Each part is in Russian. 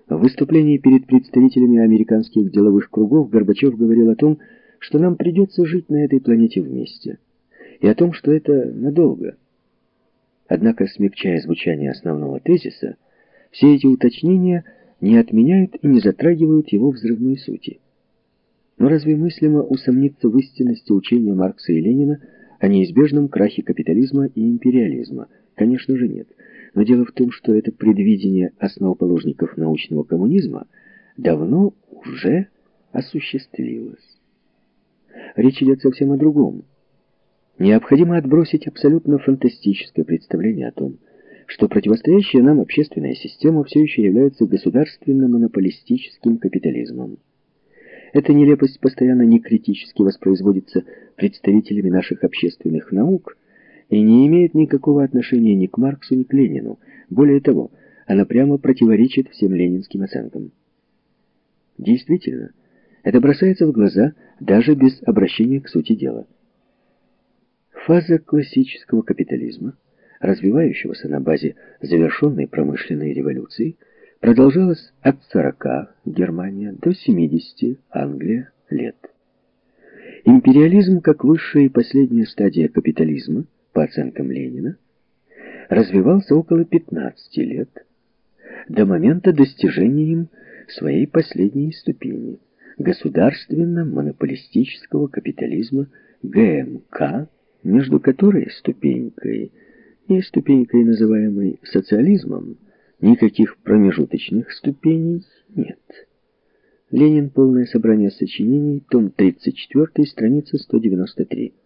В выступлении перед представителями американских деловых кругов Горбачев говорил о том, что нам придется жить на этой планете вместе, и о том, что это надолго. Однако, смягчая звучание основного тезиса, все эти уточнения не отменяют и не затрагивают его взрывной сути. Но разве мыслимо усомниться в истинности учения Маркса и Ленина о неизбежном крахе капитализма и империализма? Конечно же нет. Но дело в том, что это предвидение основоположников научного коммунизма давно уже осуществилось. Речь идет совсем о другом. Необходимо отбросить абсолютно фантастическое представление о том, что противостоящая нам общественная система все еще является государственно-монополистическим капитализмом. Эта нелепость постоянно некритически воспроизводится представителями наших общественных наук и не имеет никакого отношения ни к Марксу, ни к Ленину. Более того, она прямо противоречит всем ленинским оценкам. Действительно, это бросается в глаза даже без обращения к сути дела. Фаза классического капитализма, развивающегося на базе завершенной промышленной революции, продолжалась от 40 Германия до 70 Англия лет. Империализм, как высшая и последняя стадия капитализма, по оценкам Ленина, развивался около 15 лет, до момента достижения им своей последней ступени – государственно-монополистического капитализма ГМК, между которой ступенькой и ступенькой, называемой социализмом, никаких промежуточных ступеней нет. Ленин. Полное собрание сочинений. Том 34, страница 193.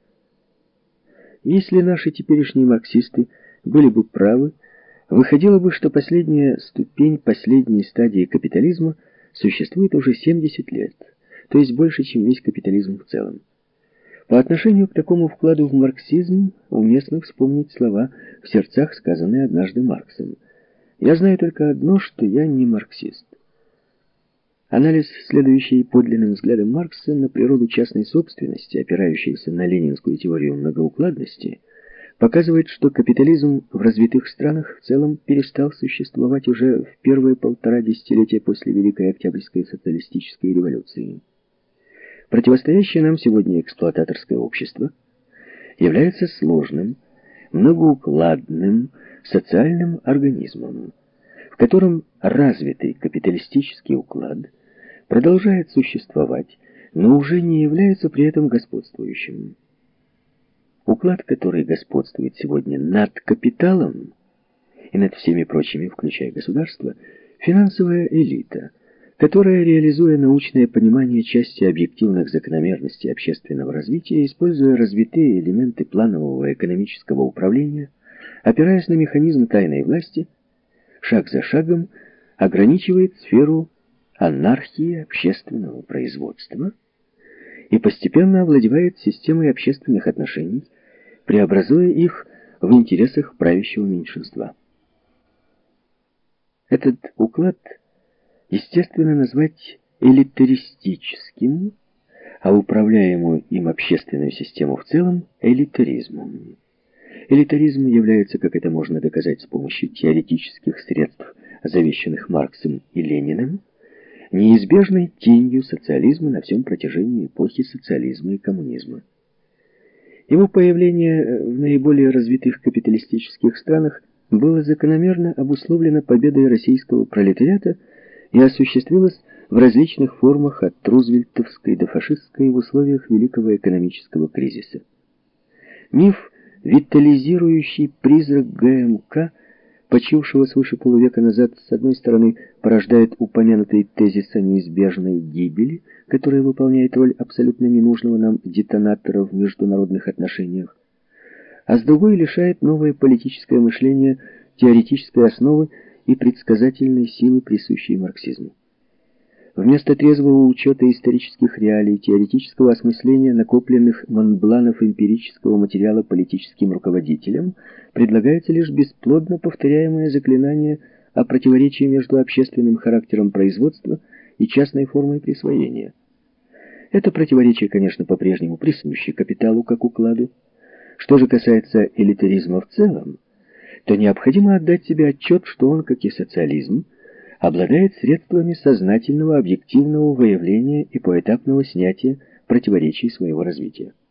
Если наши теперешние марксисты были бы правы, выходило бы, что последняя ступень последней стадии капитализма существует уже 70 лет, то есть больше, чем весь капитализм в целом. По отношению к такому вкладу в марксизм уместно вспомнить слова, в сердцах сказанные однажды Марксом. «Я знаю только одно, что я не марксист». Анализ, следующий подлинным взглядом Маркса на природу частной собственности, опирающийся на ленинскую теорию многоукладности, показывает, что капитализм в развитых странах в целом перестал существовать уже в первые 1,5 десятилетия после Великой Октябрьской социалистической революции. Противостоящее нам сегодня эксплуататорское общество является сложным, многоукладным социальным организмом, в котором развитый капиталистический уклад продолжает существовать, но уже не является при этом господствующим. Уклад, который господствует сегодня над капиталом и над всеми прочими, включая государство, финансовая элита, которая, реализуя научное понимание части объективных закономерностей общественного развития, используя развитые элементы планового экономического управления, опираясь на механизм тайной власти, шаг за шагом ограничивает сферу анархии общественного производства и постепенно овладевает системой общественных отношений, преобразуя их в интересах правящего меньшинства. Этот уклад естественно назвать элитаристическим, а управляемую им общественную систему в целом элитаризмом. Элитаризм является, как это можно доказать с помощью теоретических средств, завещанных Марксом и Лениным, неизбежной тенью социализма на всем протяжении эпохи социализма и коммунизма. Его появление в наиболее развитых капиталистических странах было закономерно обусловлено победой российского пролетариата и осуществилось в различных формах от рузвельтовской до фашистской в условиях великого экономического кризиса. Миф, витализирующий призрак ГМК, почившего свыше полувека назад, с одной стороны, порождает упомянутый тезис о неизбежной гибели, который выполняет роль абсолютно ненужного нам детонатора в международных отношениях, а с другой лишает новое политическое мышление теоретической основы и предсказательной силы, присущей марксизму. Вместо трезвого учета исторических реалий, теоретического осмысления накопленных Монбланов эмпирического материала политическим руководителям, предлагается лишь бесплодно повторяемое заклинание о противоречии между общественным характером производства и частной формой присвоения. Это противоречие, конечно, по-прежнему присуще капиталу как укладу. Что же касается элитаризма в целом, то необходимо отдать себе отчет, что он, как и социализм, обладает средствами сознательного объективного выявления и поэтапного снятия противоречий своего развития.